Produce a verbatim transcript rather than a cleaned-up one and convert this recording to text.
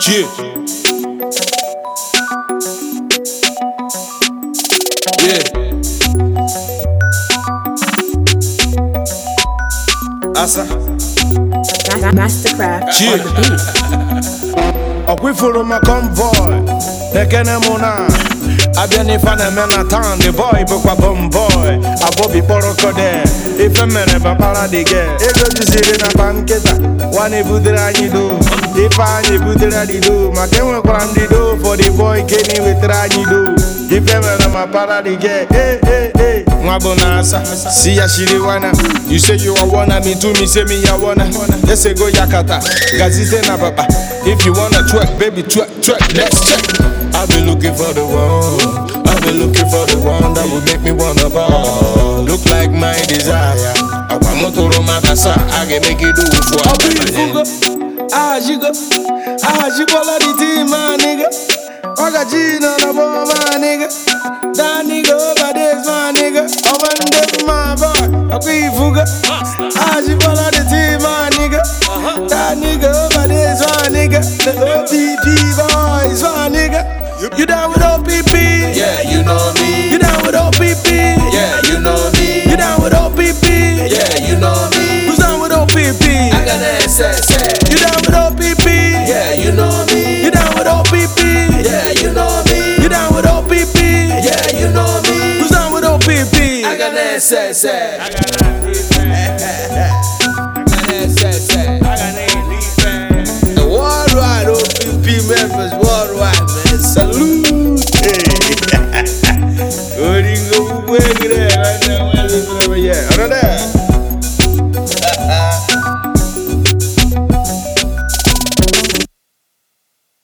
Yeah. Yeah. Asa. Mastercraft Yeah. on the beat. Okwi follow my convoy. Nekene muna. Abiani fana mena town. The boy bukwa bum boy. Abobi boroko de. Ife mene babara dige. Ego jisiri na panketa. Wani budira nyido. Ifa anyi budira dido. Makenwe kwandido. For the boy keni witra nyido. Ife mene mapara dige. Eh eh eh. Mwabonasa. See ya shiri wana. You say you are wanna. Me too me say me ya wanna. Let's say go yakata. Gazite na baba. If you wanna twerk, baby, twerk, twerk, let's check. I've been looking for the one, I've been looking for the one that would make me wanna ball. Look like my desire. I want to romance, I can make it do for a bit. Ah, you go, ah, you go, the team, my nigga. I got Gina, the boy, my nigga. That nigga over there's my nigga. Over there's my boy. I be fuga. Ah, you go, the team, my nigga. That nigga over there's my nigga. The O P P boys, my nigga. You down with O P P? Yeah, you know me. You down with O P P? Yeah, you know me. You down with O P P? Yeah, you know me. Who's down with O P P? I got an S S A. You down with O P P? Yeah, you know me. You down with O P P? Yeah, you know me. You down with O P P? Yeah, you know me. Who's down with O P P? I got an S S A.